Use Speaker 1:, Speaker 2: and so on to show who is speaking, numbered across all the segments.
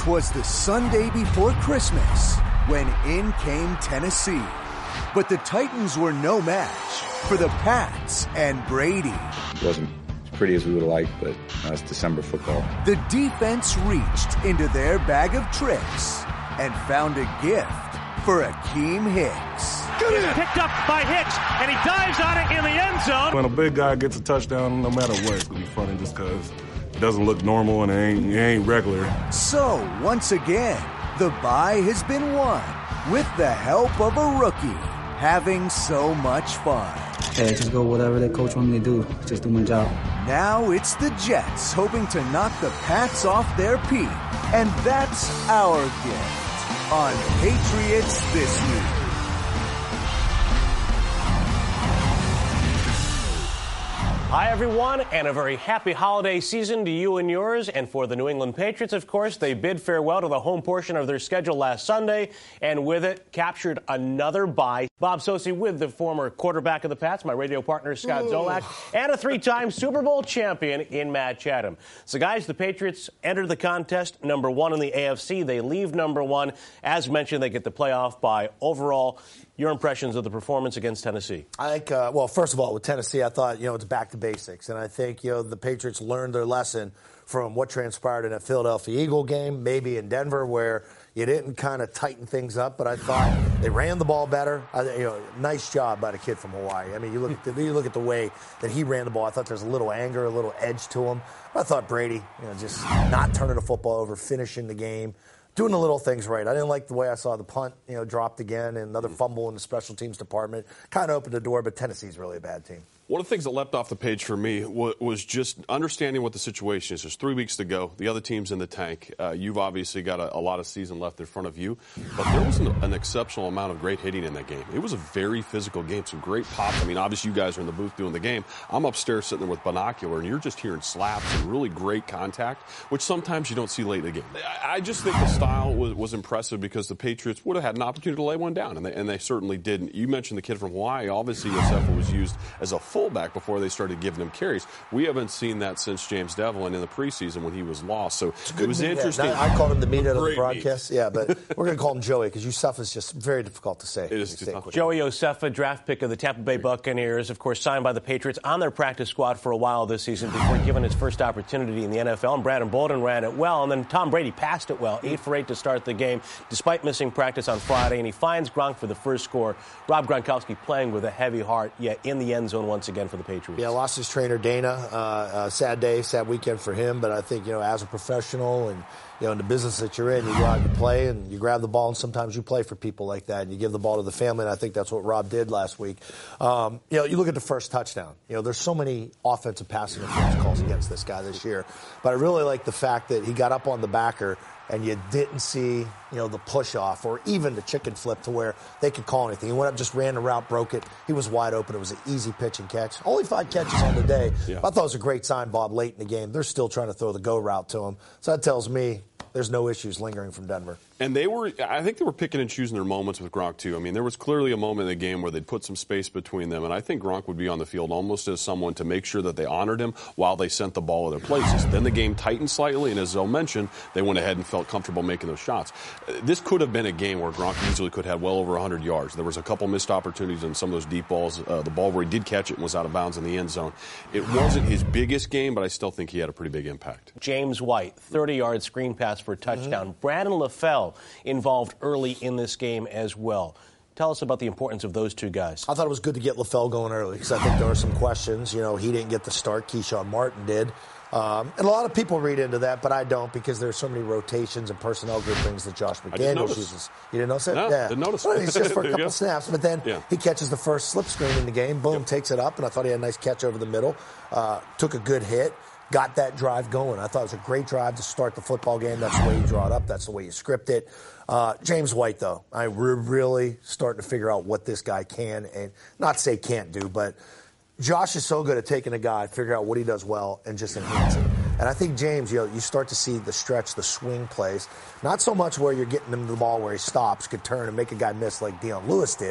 Speaker 1: 'Twas the Sunday before Christmas when in came Tennessee. But the Titans were no match for the Pats and Brady.
Speaker 2: It wasn't as pretty as we would have liked, but it's December football.
Speaker 1: The defense reached into their bag of tricks and found a gift for Akeem Hicks.
Speaker 3: He's picked up by Hicks, and he dives on it in the end zone.
Speaker 4: When a big guy gets a touchdown, no matter what, it's going to be funny just because it doesn't look normal and it ain't regular.
Speaker 1: So, once again, the bye has been won with the help of a rookie having so much fun.
Speaker 5: Hey, just go whatever the coach wants me to do. Just do my job.
Speaker 1: Now it's the Jets hoping to knock the Pats off their peak. And that's our gift on Patriots This Week.
Speaker 3: Hi, everyone, and a very happy holiday season to you and yours. And for the New England Patriots, of course, they bid farewell to the home portion of their schedule last Sunday, and with it, captured another bye. Bob Socci with the former quarterback of the Pats, my radio partner, Scott Zolak, and a three-time Super Bowl champion in Matt Chatham. So, guys, the Patriots enter the contest #1 in the AFC. They leave #1. As mentioned, they get the playoff bye. Overall, your impressions of the performance against Tennessee?
Speaker 6: I think, well, first of all, with Tennessee, I thought, it's back to basics. And I think, the Patriots learned their lesson from what transpired in that Philadelphia Eagle game, maybe in Denver, where you didn't kind of tighten things up. But I thought they ran the ball better. Nice job by the kid from Hawaii. I mean, you look at the way that he ran the ball. I thought there's a little anger, a little edge to him. I thought Brady, just not turning the football over, finishing the game. Doing the little things right. I didn't like the way I saw the punt, dropped again, and another fumble in the special teams department. Kind of opened the door, but Tennessee's really a bad team.
Speaker 7: One of the things that leapt off the page for me was just understanding what the situation is. There's 3 weeks to go. The other team's in the tank. You've obviously got a lot of season left in front of you. But there was an exceptional amount of great hitting in that game. It was a very physical game, some great pops. I mean, obviously you guys are in the booth doing the game. I'm upstairs sitting there with binocular, and you're just hearing slaps and really great contact, which sometimes you don't see late in the game. I just think the style was impressive because the Patriots would have had an opportunity to lay one down, and they certainly didn't. You mentioned the kid from Hawaii. Obviously, Yosefa was used as a fullback before they started giving him carries. We haven't seen that since James Devlin in the preseason when he was lost. So it was interesting.
Speaker 6: I called him the meat out of the broadcast. Yeah, but we're going to call him Joey because Yosefa is just very difficult to say.
Speaker 7: It is tough.
Speaker 3: Joey Yosefa, draft pick of the Tampa Bay Buccaneers, of course, signed by the Patriots on their practice squad for a while this season before given his first opportunity in the NFL. And Brandon Bolden ran it well, and then Tom Brady passed it well, 8 for 8 to start the game, despite missing practice on Friday, and he finds Gronk for the first score. Rob Gronkowski playing with a heavy heart, yet in the end zone once again for the Patriots.
Speaker 6: Yeah, lost his trainer, Dana. Sad day, sad weekend for him, but I think, as a professional and, in the business that you're in, you go out and you play and you grab the ball, and sometimes you play for people like that and you give the ball to the family, and I think that's what Rob did last week. You look at the first touchdown. There's so many offensive passing interference calls against this guy this year, but I really like the fact that he got up on the backer and you didn't see, the push-off or even the chicken flip to where they could call anything. He went up, just ran the route, broke it. He was wide open. It was an easy pitch and catch. Only 5 catches on the day. Yeah. I thought it was a great sign, Bob, late in the game. They're still trying to throw the go route to him. So that tells me there's no issues lingering from Denver.
Speaker 7: And I think they were picking and choosing their moments with Gronk, too. I mean, there was clearly a moment in the game where they'd put some space between them, and I think Gronk would be on the field almost as someone to make sure that they honored him while they sent the ball to their places. Then the game tightened slightly, and as Zoe mentioned, they went ahead and felt comfortable making those shots. This could have been a game where Gronk easily could have well over 100 yards. There was a couple missed opportunities in some of those deep balls. The ball where he did catch it and was out of bounds in the end zone. It wasn't his biggest game, but I still think he had a pretty big impact.
Speaker 3: James White, 30-yard screen pass for a touchdown. Mm-hmm. Brandon LaFell involved early in this game as well. Tell us about the importance of those two guys.
Speaker 6: I thought it was good to get LaFell going early because I think there were some questions. He didn't get the start. Keyshawn Martin did. And a lot of people read into that, but I don't because there's so many rotations and personnel groupings that Josh McDaniels uses. You didn't notice it?
Speaker 7: No,
Speaker 6: yeah.
Speaker 7: Didn't notice
Speaker 6: well,
Speaker 7: it.
Speaker 6: It's just for a couple snaps, but then he catches the first slip screen in the game. Boom, takes it up, and I thought he had a nice catch over the middle. Took a good hit. Got that drive going. I thought it was a great drive to start the football game. That's the way you draw it up. That's the way you script it. James White, though, we're really starting to figure out what this guy can and not say can't do, but Josh is so good at taking a guy, figure out what he does well, and just enhance it. And I think James, you start to see the stretch, the swing plays. Not so much where you're getting him the ball where he stops, could turn and make a guy miss like Dion Lewis did,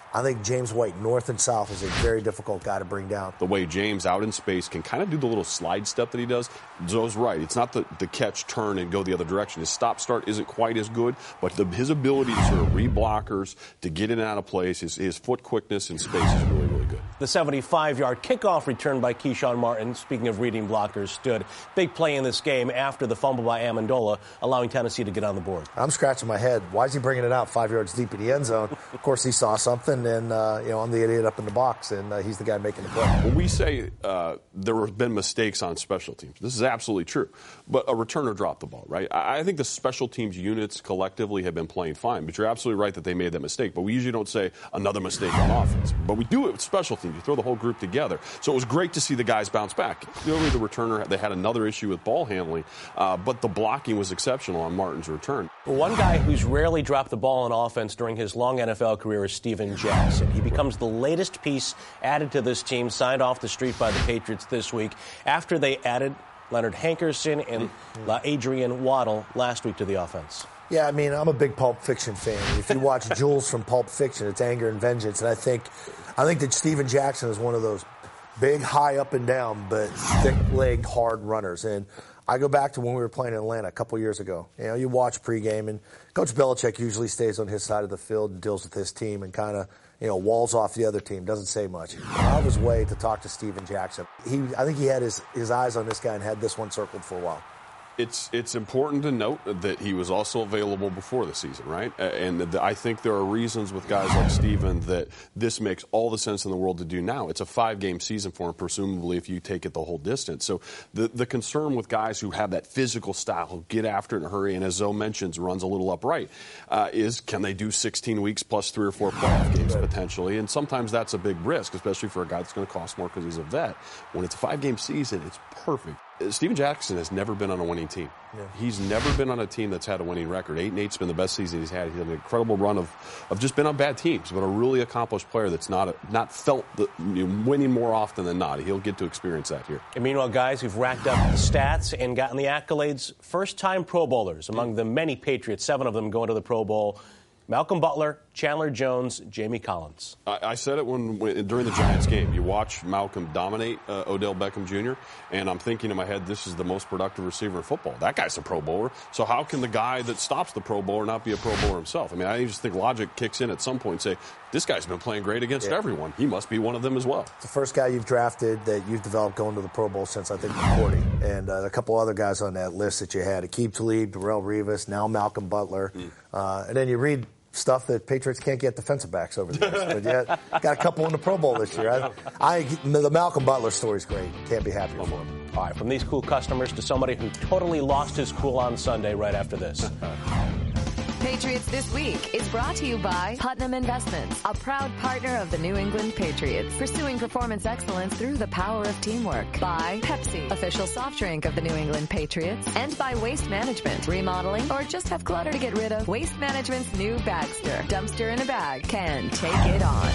Speaker 6: I think James White, north and south, is a very difficult guy to bring down.
Speaker 7: The way James out in space can kind of do the little slide step that he does, Zoe's right. It's not the catch, turn, and go the other direction. His stop-start isn't quite as good, but his ability to sort of read blockers, to get in and out of place, his foot quickness in space is really, really good.
Speaker 3: The 75-yard kickoff return by Keyshawn Martin, speaking of reading blockers, stood. Big play in this game after the fumble by Amendola, allowing Tennessee to get on the board.
Speaker 6: I'm scratching my head. Why is he bringing it out 5 yards deep in the end zone? Of course, he saw something, and I'm the idiot up in the box, and he's the guy making the play.
Speaker 7: When we say there have been mistakes on special teams, this is absolutely true. But a returner dropped the ball, right? I think the special teams units collectively have been playing fine, but you're absolutely right that they made that mistake. But we usually don't say another mistake on offense. But we do it with special teams. You throw the whole group together. So it was great to see the guys bounce back. Clearly the returner, they had another issue with ball handling, but the blocking was exceptional on Martin's return.
Speaker 3: One guy who's rarely dropped the ball on offense during his long NFL career is Steven Jackson. He becomes the latest piece added to this team, signed off the street by the Patriots this week after they added Leonard Hankerson and Adrian Waddle last week to the offense.
Speaker 6: Yeah, I mean, I'm a big Pulp Fiction fan. If you watch Jules from Pulp Fiction, it's anger and vengeance. And I think that Steven Jackson is one of those big, high up and down, but thick-legged, hard runners. And I go back to when we were playing in Atlanta a couple years ago. You watch pregame, and Coach Belichick usually stays on his side of the field and deals with his team and kind of, walls off the other team, doesn't say much. Out of his way to talk to Steven Jackson. I think he had his eyes on this guy and had this one circled for a while.
Speaker 7: It's important to note that he was also available before the season, right? And I think there are reasons with guys like Steven that this makes all the sense in the world to do now. It's a 5-game season for him, presumably, if you take it the whole distance. So the concern with guys who have that physical style, who get after it in a hurry, and as Zoe mentions, runs a little upright, is can they do 16 weeks plus 3 or 4 playoff games potentially? And sometimes that's a big risk, especially for a guy that's going to cost more because he's a vet. When it's a 5-game season, it's perfect. Steven Jackson has never been on a winning team. Yeah. He's never been on a team that's had a winning record. 8-8's been the best season he's had. He's had an incredible run of just been on bad teams, but a really accomplished player that's not felt winning more often than not. He'll get to experience that here.
Speaker 3: And meanwhile, guys who've racked up the stats and gotten the accolades, first-time Pro Bowlers among the many Patriots, 7 of them going to the Pro Bowl. Malcolm Butler, Chandler Jones, Jamie Collins.
Speaker 7: I said it during the Giants game. You watch Malcolm dominate Odell Beckham Jr., and I'm thinking in my head, this is the most productive receiver in football. That guy's a Pro Bowler. So how can the guy that stops the Pro Bowler not be a Pro Bowler himself? I mean, I just think logic kicks in at some point and say, this guy's been playing great against everyone. He must be one of them as well.
Speaker 6: It's the first guy you've drafted that you've developed going to the Pro Bowl since, I think, McCourty. And a couple other guys on that list that you had, Aqib Talib, Darrelle Revis, now Malcolm Butler. And then you read stuff that Patriots can't get defensive backs over the years. But yet, got a couple in the Pro Bowl this year. The Malcolm Butler story's great. Can't be happier for him.
Speaker 3: All right, from these cool customers to somebody who totally lost his cool on Sunday right after this.
Speaker 8: Patriots This Week is brought to you by Putnam Investments, a proud partner of the New England Patriots, pursuing performance excellence through the power of teamwork. By Pepsi, official soft drink of the New England Patriots. And by Waste Management, remodeling, or just have clutter to get rid of. Waste Management's new Bagster, dumpster in a bag, can take it on.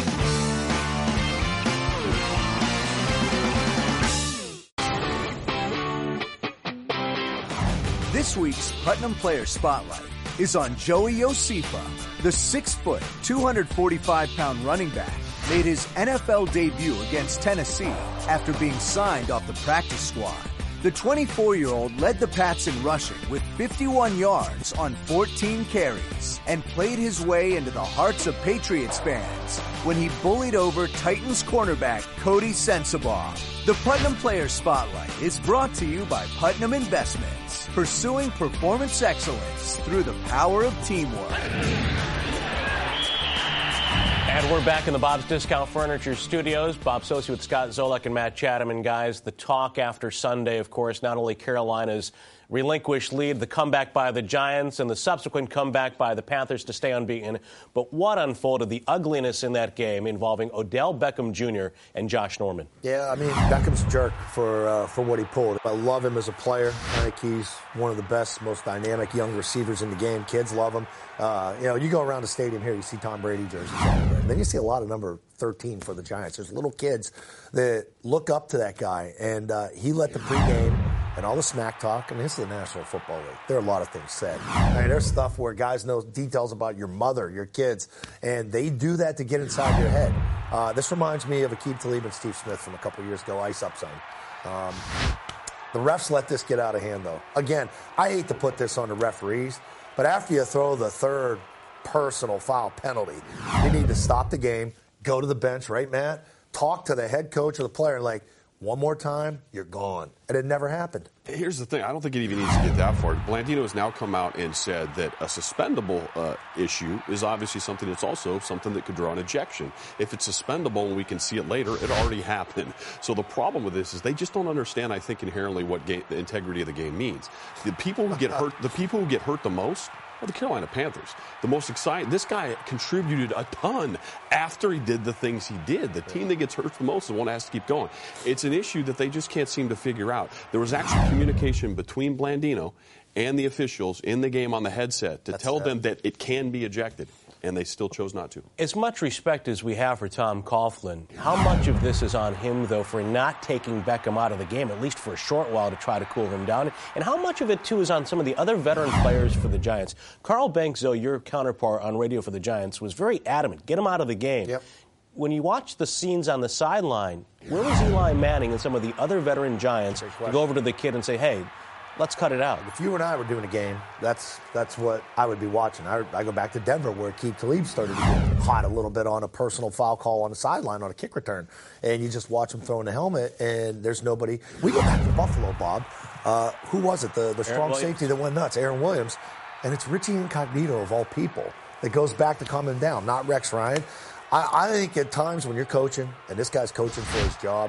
Speaker 1: This week's Putnam Player Spotlight is on Joey Osifa. The 6-foot, 245-pound running back made his NFL debut against Tennessee after being signed off the practice squad. The 24-year-old led the Pats in rushing with 51 yards on 14 carries and played his way into the hearts of Patriots fans when he bullied over Titans cornerback Cody Sensabaugh. The Putnam Player Spotlight is brought to you by Putnam Investments, pursuing performance excellence through the power of teamwork.
Speaker 3: And we're back in the Bob's Discount Furniture studios. Bob Socci with Scott Zolak and Matt Chatham. And guys, the talk after Sunday, of course, not only Carolina's relinquished lead, the comeback by the Giants, and the subsequent comeback by the Panthers to stay unbeaten. But what unfolded, the ugliness in that game involving Odell Beckham Jr. and Josh Norman?
Speaker 6: Yeah, I mean, Beckham's a jerk for what he pulled. I love him as a player. I think he's one of the best, most dynamic young receivers in the game. Kids love him. You go around the stadium here, you see Tom Brady jerseys everywhere. And then you see a lot of number 13 for the Giants. There's little kids that look up to that guy, and he let the pregame and all the smack talk, and this is the National Football League. There are a lot of things said. I mean, there's stuff where guys know details about your mother, your kids, and they do that to get inside your head. This reminds me of Aqib Talib and Steve Smith from a couple of years ago, Ice Up Zone. The refs let this get out of hand, though. Again, I hate to put this on the referees, but after you throw the third personal foul penalty, you need to stop the game, go to the bench, right, Matt? Talk to the head coach or the player, and one more time, you're gone. And it never happened.
Speaker 7: Here's the thing. I don't think it even needs to get that far. Blandino has now come out and said that a suspendable issue is obviously something that's also something that could draw an ejection. If it's suspendable and we can see it later, it already happened. So the problem with this is they just don't understand, I think, inherently what the integrity of the game means. The people who get hurt the most are the Carolina Panthers. The most exciting. This guy contributed a ton after he did the things he did. The team that gets hurt the most is the one that has to keep going. It's an issue that they just can't seem to figure out. There was actually communication between Blandino and the officials in the game on the headset to tell them that it can be ejected, and they still chose not to.
Speaker 3: As much respect as we have for Tom Coughlin, how much of this is on him, though, for not taking Beckham out of the game, at least for a short while, to try to cool him down? And how much of it, too, is on some of the other veteran players for the Giants? Carl Banks, though, your counterpart on radio for the Giants, was very adamant. Get him out of the game.
Speaker 6: Yep.
Speaker 3: When you watch the scenes on the sideline, where was Eli Manning and some of the other veteran Giants to go over to the kid and say, hey, let's cut it out?
Speaker 6: If you and I were doing a game, that's what I would be watching. I go back to Denver where Aqib Talib started to get hot a little bit on a personal foul call on the sideline on a kick return. And you just watch him throwing the helmet, and there's nobody. We go back to Buffalo, Bob. Who was it? The strong safety that went nuts, Aaron Williams. And it's Richie Incognito, of all people, that goes back to calm him down, not Rex Ryan. I think at times when you're coaching, and this guy's coaching for his job,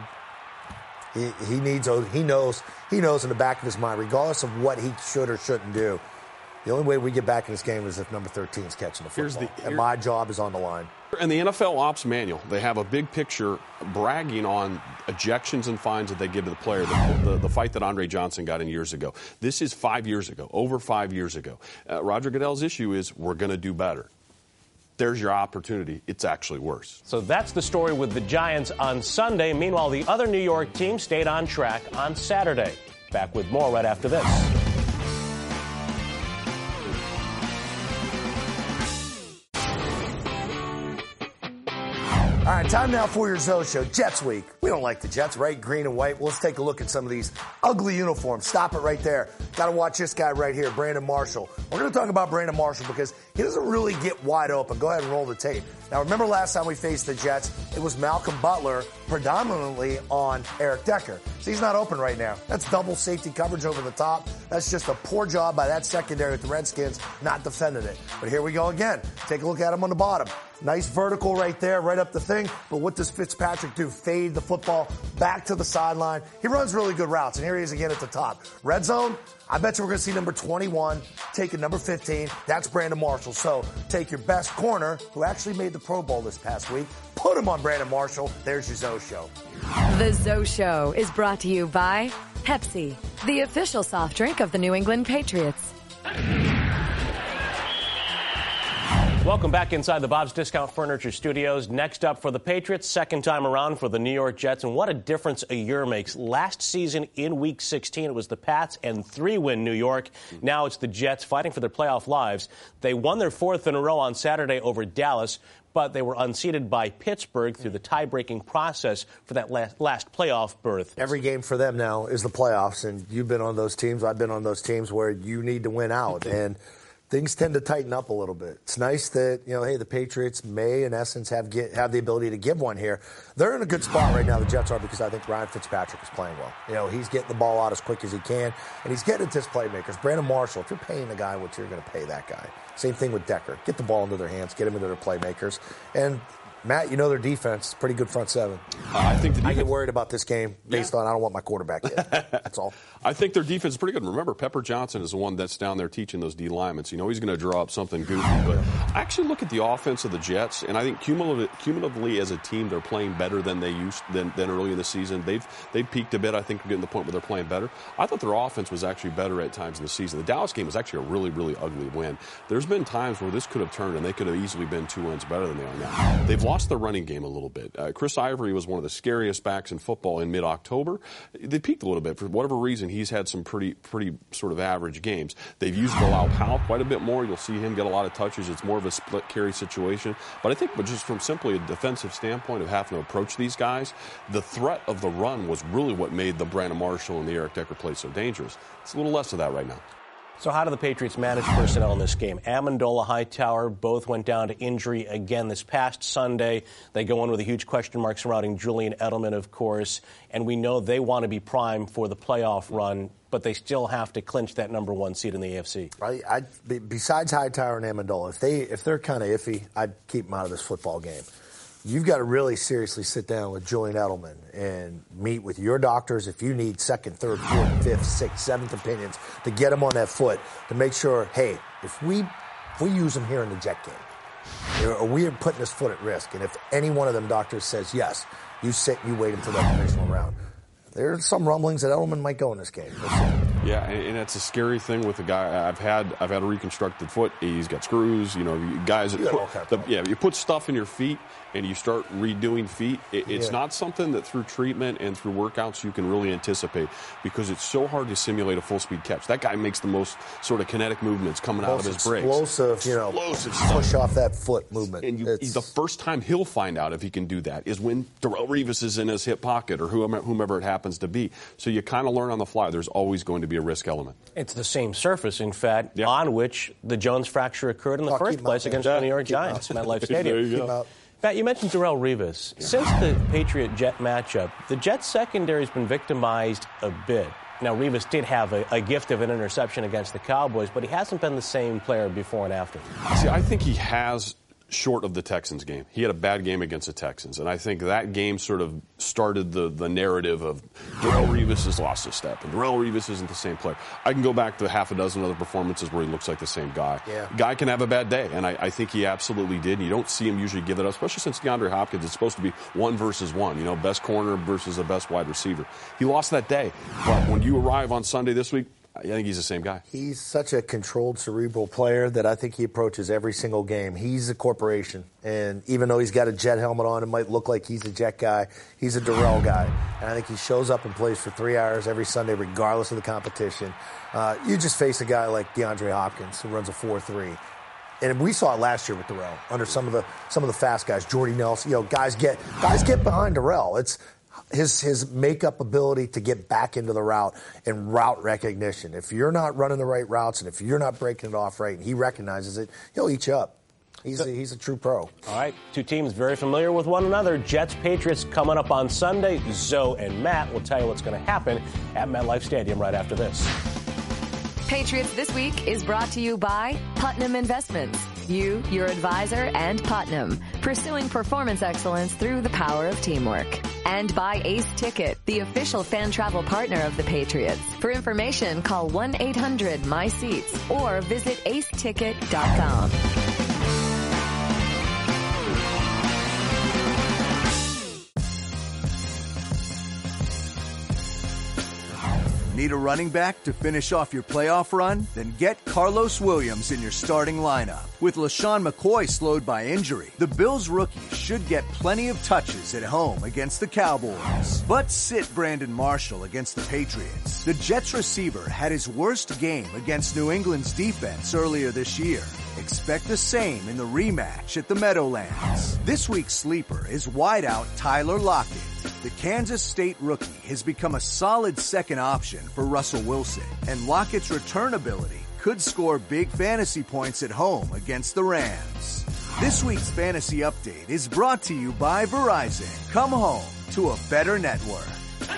Speaker 6: he knows in the back of his mind, regardless of what he should or shouldn't do, the only way we get back in this game is if number 13 is catching the football. And my job is on the line.
Speaker 7: In the NFL Ops Manual, they have a big picture bragging on ejections and fines that they give to the player, the fight that Andre Johnson got in years ago. This is 5 years ago, over 5 years ago. Roger Goodell's issue is we're going to do better. There's your opportunity. It's actually worse.
Speaker 3: So that's the story with the Giants on Sunday. Meanwhile, the other New York team stayed on track on Saturday. Back with more right after this.
Speaker 6: All right, time now for your Zoe Show. Jets Week. We don't like the Jets, right? Green and white. Well, let's take a look at some of these ugly uniforms. Stop it right there. Got to watch this guy right here, Brandon Marshall. We're going to talk about Brandon Marshall because he doesn't really get wide open. Go ahead and roll the tape. Now, remember last time we faced the Jets, it was Malcolm Butler predominantly on Eric Decker. So he's not open right now. That's double safety coverage over the top. That's just a poor job by that secondary with the Redskins not defending it. But here we go again. Take a look at him on the bottom. Nice vertical right there, right up the thing. But what does Fitzpatrick do? Fade the football back to the sideline. He runs really good routes, and here he is again at the top. Red zone, I bet you we're going to see number 21 taking number 15. That's Brandon Marshall. So take your best corner, who actually made the Pro Bowl this past week, put him on Brandon Marshall. There's your Zoe Show.
Speaker 8: The Zoe Show is brought to you by Pepsi, the official soft drink of the New England Patriots.
Speaker 3: Welcome back inside the Bob's Discount Furniture Studios. Next up for the Patriots, second time around for the New York Jets, and what a difference a year makes. Last season in Week 16, it was the Pats and 3-win New York. Now it's the Jets fighting for their playoff lives. They won their fourth in a row on Saturday over Dallas, but they were unseated by Pittsburgh through the tie-breaking process for that last playoff berth.
Speaker 6: Every game for them now is the playoffs, and you've been on those teams. I've been on those teams where you need to win out, and things tend to tighten up a little bit. It's nice that, hey, the Patriots may, in essence, have the ability to give one here. They're in a good spot right now, the Jets are, because I think Ryan Fitzpatrick is playing well. He's getting the ball out as quick as he can, and he's getting it to his playmakers. Brandon Marshall, if you're paying the guy what you're going to pay that guy. Same thing with Decker. Get the ball into their hands, get them into their playmakers. And Matt, their defense, pretty good front seven.
Speaker 7: I think
Speaker 6: I get worried about this game based on I don't want my quarterback hit. That's all.
Speaker 7: I think their defense is pretty good. Remember, Pepper Johnson is the one that's down there teaching those D linemen. So he's going to draw up something goofy. But I actually look at the offense of the Jets, and I think cumulatively as a team, they're playing better than they used than early in the season. They've peaked a bit. I think getting to the point where they're playing better. I thought their offense was actually better at times in the season. The Dallas game was actually a really, really ugly win. There's been times where this could have turned, and they could have easily been 2 wins better than they are now. They've lost lost their running game a little bit. Chris Ivory was one of the scariest backs in football in mid-October. They peaked a little bit. For whatever reason, he's had some pretty sort of average games. They've used Bilal Powell quite a bit more. You'll see him get a lot of touches. It's more of a split carry situation. But I think just from simply a defensive standpoint of having to approach these guys, the threat of the run was really what made the Brandon Marshall and the Eric Decker play so dangerous. It's a little less of that right now.
Speaker 3: So how do the Patriots manage personnel in this game? Amendola, Hightower both went down to injury again this past Sunday. They go in with a huge question mark surrounding Julian Edelman, of course, and we know they want to be primed for the playoff run, but they still have to clinch that number one seed in the AFC.
Speaker 6: Besides Hightower and Amendola, if they're kind of iffy, I'd keep them out of this football game. You've got to really seriously sit down with Julian Edelman and meet with your doctors if you need second, third, fourth, fifth, sixth, seventh opinions to get him on that foot to make sure, hey, if we use him here in the Jet game, we are putting his foot at risk. And if any one of them doctors says yes, you sit and you wait until that divisional round. There's some rumblings that Edelman might go in this game.
Speaker 7: Yeah, and it's a scary thing with the guy. I've had a reconstructed foot. He's got screws. You know, guys. You put stuff in your feet and you start redoing feet. It's not something that through treatment and through workouts you can really anticipate because it's so hard to simulate a full speed catch. That guy makes the most sort of kinetic movements coming out of his brakes.
Speaker 6: Explosive push off that foot movement.
Speaker 7: And the first time he'll find out if he can do that is when Darrelle Revis is in his hip pocket or whomever it happens to be. So you kind of learn on the fly. There's always going to be a risk element.
Speaker 3: It's the same surface, in fact, on which the Jones fracture occurred in the first place against the New York Giants, MetLife Stadium.
Speaker 7: There you go.
Speaker 3: Pat, you mentioned Darrelle Revis. Yeah. Since the Patriot-Jet matchup, the Jets secondary has been victimized a bit. Now, Revis did have a gift of an interception against the Cowboys, but he hasn't been the same player before and after.
Speaker 7: See, I think he has short of the Texans game. He had a bad game against the Texans, and I think that game sort of started the narrative of Darrelle Revis has lost a step, and Darrelle Revis isn't the same player. I can go back to half a dozen other performances where he looks like the same guy.
Speaker 6: Yeah.
Speaker 7: Guy can have a bad day, and I think he absolutely did. And you don't see him usually give it up, especially since DeAndre Hopkins is supposed to be 1 versus 1, best corner versus the best wide receiver. He lost that day, but when you arrive on Sunday this week, I think he's the same guy.
Speaker 6: He's such a controlled, cerebral player that I think he approaches every single game. He's a corporation, and even though he's got a Jet helmet on, it might look like he's a Jet guy. He's a Darrelle guy, and I think he shows up and plays for 3 hours every Sunday, regardless of the competition. You just face a guy like DeAndre Hopkins, who runs a 4.3. And we saw it last year with Darrelle under some of the fast guys, Jordy Nelson. Guys get behind Darrelle. It's his makeup ability to get back into the route and route recognition. If you're not running the right routes and if you're not breaking it off right and he recognizes it, he'll eat you up. He's a true pro.
Speaker 3: All right, two teams very familiar with one another. Jets-Patriots coming up on Sunday. Zoe and Matt will tell you what's going to happen at MetLife Stadium right after this.
Speaker 8: Patriots This Week is brought to you by Putnam Investments. You, your advisor, and Putnam. Pursuing performance excellence through the power of teamwork. And by Ace Ticket, the official fan travel partner of the Patriots. For information, call 1-800-MY-SEATS or visit aceticket.com.
Speaker 1: Need a running back to finish off your playoff run? Then get Carlos Williams in your starting lineup. With LaShawn McCoy slowed by injury, the Bills rookie should get plenty of touches at home against the Cowboys. But sit Brandon Marshall against the Patriots. The Jets receiver had his worst game against New England's defense earlier this year. Expect the same in the rematch at the Meadowlands. This week's sleeper is wideout Tyler Lockett. The Kansas State rookie has become a solid second option for Russell Wilson, and Lockett's return ability could score big fantasy points at home against the Rams. This week's fantasy update is brought to you by Verizon. Come home to a better network.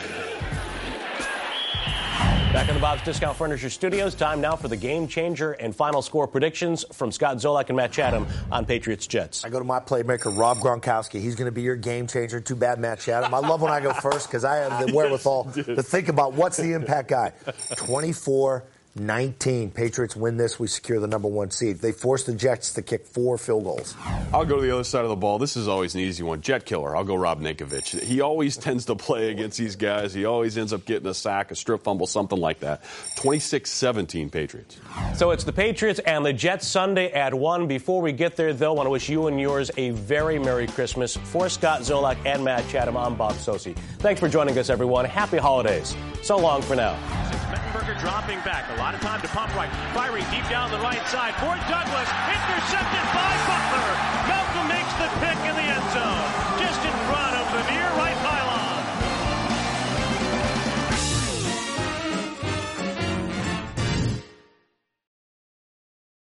Speaker 3: Back in the Bob's Discount Furniture Studios, time now for the game changer and final score predictions from Scott Zolak and Matt Chatham on Patriots Jets.
Speaker 6: I go to my playmaker, Rob Gronkowski. He's going to be your game changer. Too bad, Matt Chatham. I love when I go first because I have the wherewithal to think about what's the impact guy. 24, 19. Patriots win this, we secure the number 1 seed. They force the Jets to kick 4 field goals.
Speaker 7: I'll go to the other side of the ball. This is always an easy one. Jet killer. I'll go Rob Ninkovich. He always tends to play against these guys. He always ends up getting a sack, a strip fumble, something like that. 26-17 Patriots.
Speaker 3: So it's the Patriots and the Jets Sunday at 1. Before we get there, though, I want to wish you and yours a very Merry Christmas. For Scott Zolak and Matt Chatham, I'm Bob Sosi. Thanks for joining us, everyone. Happy holidays. So long for now.
Speaker 9: Mettenberger dropping back. A lot of time to pump right. Firing deep down the right side for Douglas. Intercepted by Butler. Malcolm makes the pick in the end zone. Just in front of the near right pylon.